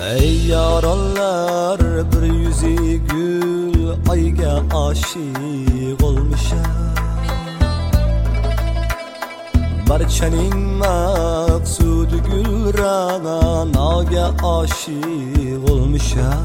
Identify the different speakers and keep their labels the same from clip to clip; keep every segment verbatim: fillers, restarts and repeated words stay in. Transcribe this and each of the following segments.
Speaker 1: Ey yaronlar bir yüzü gül ayga aşık olmuşam. Barchaning maqsudi gulrana naga aşık olmuşam.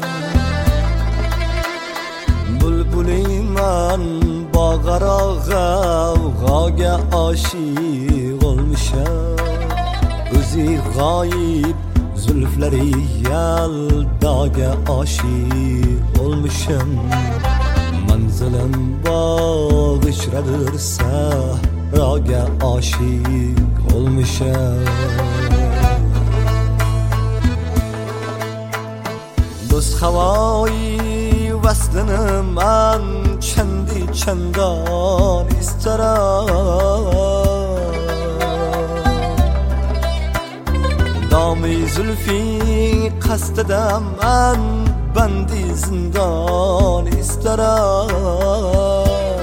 Speaker 1: Bulbuliman bağara gavgaga aşık olmuşam. O'zi g'oyib zulflari yaldaga aşık olmuşam. Manzilim bağışradır sahraga aşık olmuşam. Do'st havoyi vaslini man chandi chandan istaram. Dami zulfi qasdida man bandi zindan istaram.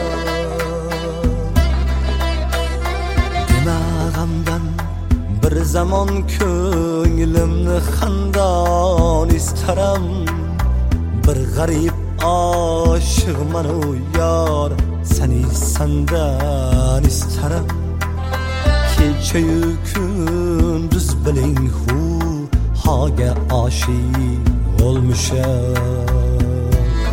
Speaker 1: Dimag'imdan bir zamon ko'nglimni xandon istaram. Bir g'arib oshiqman u yor, seni sandan istaram. Kecha-yu kunduz biling hu haga aşık olmuşam.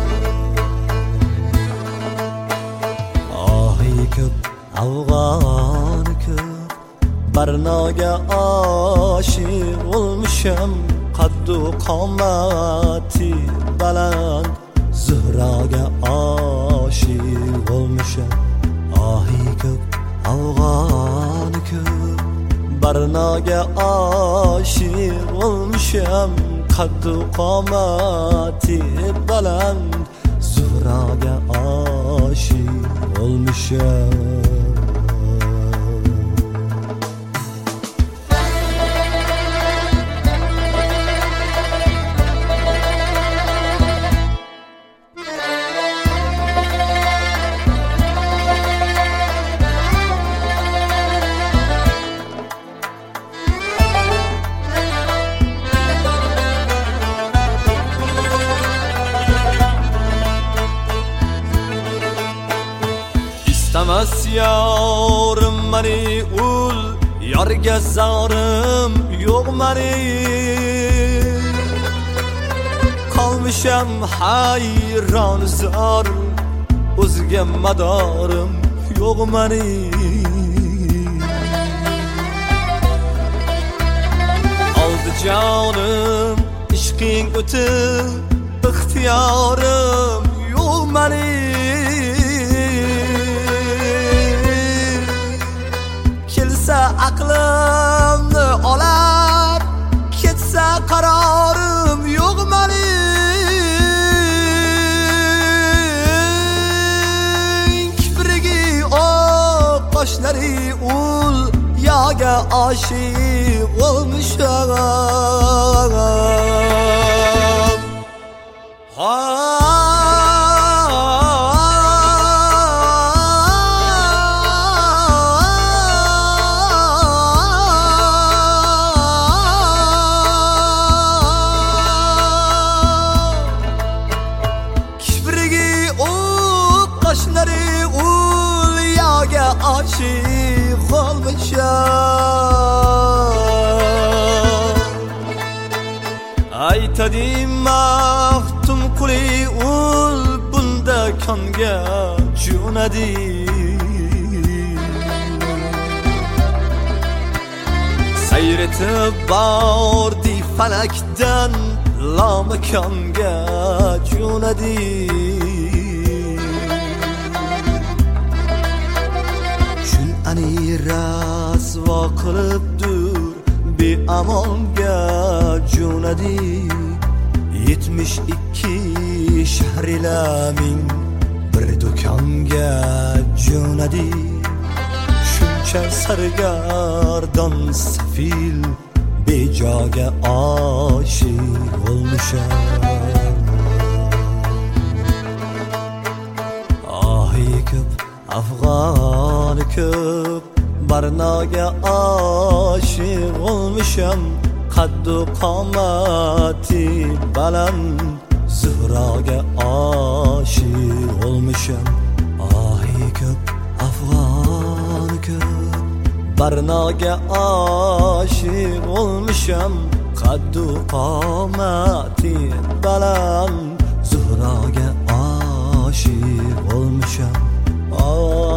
Speaker 1: Ahi ko'p afg'oni ko'p barnoga aşık olmuşam. Qaddu qomati baland zuhraga aşık olmuşam. Ahi ko'p afg'oni ko'p barnoga aşık olmuşam. Qaddu qomati baland zuhraga aşık olmuşam. İstemez yarım mani ul, yarga zarım yok mani. Kalmışam hayran zar, o'zga madarim yok mani. Aldı canım ishqing o'tib, ixtiyorim yok mani. Aqlimni olar, ketsa qarorim yo'q mening. Kiprigi oq qoshlari ul yaga aşık olmuşam. Ha aşık olmuşam. Aytadim mahtum quli ul bunda konga jo'nadi. Sayretib bordi falakdan lamakonga jo'nadi. Ani rasvo qilibdir beamonga jo'nadi. Yetmish ikki shahrilaring bir do'konga jo'nadi. Shuncha sargardon safil bejoga aşık olmuşam. Ahi ko'p afg'oni ko'p barnoga aşık olmuşam. qaddu qomati baland Zuhroga oshiq olmisham ohi ko'p afg'on ko'p Barnoga oshiq olmisham qaddu qomati baland Zuhroga oshiq olmisham